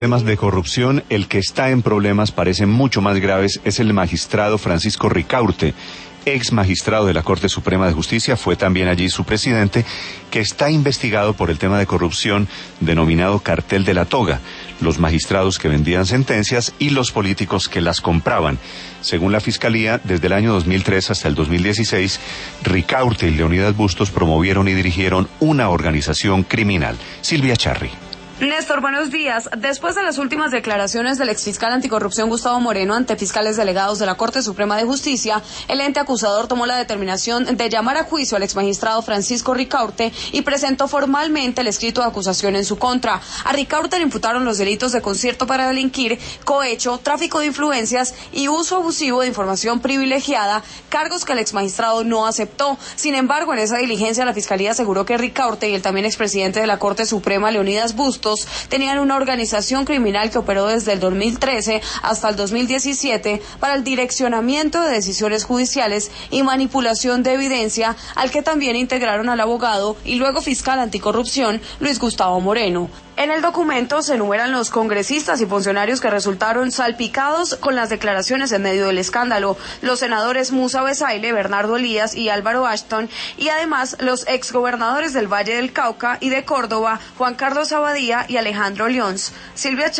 Temas de corrupción, el que está en problemas parecen mucho más graves es el magistrado Francisco Ricaurte, ex magistrado de la Corte Suprema de Justicia, fue también allí su presidente, que está investigado por el tema de corrupción denominado cartel de la toga, los magistrados que vendían sentencias y los políticos que las compraban. Según la Fiscalía, desde el año 2003 hasta el 2016, Ricaurte y Leonidas Bustos promovieron y dirigieron una organización criminal. Silvia Charri. Néstor, buenos días. Después de las últimas declaraciones del exfiscal anticorrupción Gustavo Moreno ante fiscales delegados de la Corte Suprema de Justicia, el ente acusador tomó la determinación de llamar a juicio al exmagistrado Francisco Ricaurte y presentó formalmente el escrito de acusación en su contra. A Ricaurte le imputaron los delitos de concierto para delinquir, cohecho, tráfico de influencias y uso abusivo de información privilegiada, cargos que el exmagistrado no aceptó. Sin embargo, en esa diligencia la Fiscalía aseguró que Ricaurte y el también expresidente de la Corte Suprema, Leonidas Bustos, tenían una organización criminal que operó desde el 2013 hasta el 2017 para el direccionamiento de decisiones judiciales y manipulación de evidencia, al que también integraron al abogado y luego fiscal anticorrupción Luis Gustavo Moreno. En el documento se enumeran los congresistas y funcionarios que resultaron salpicados con las declaraciones en medio del escándalo, los senadores Musa Besaile, Bernardo Elías y Álvaro Ashton, y además los exgobernadores del Valle del Cauca y de Córdoba, Juan Carlos Abadía y Alejandro Lyons. Silvia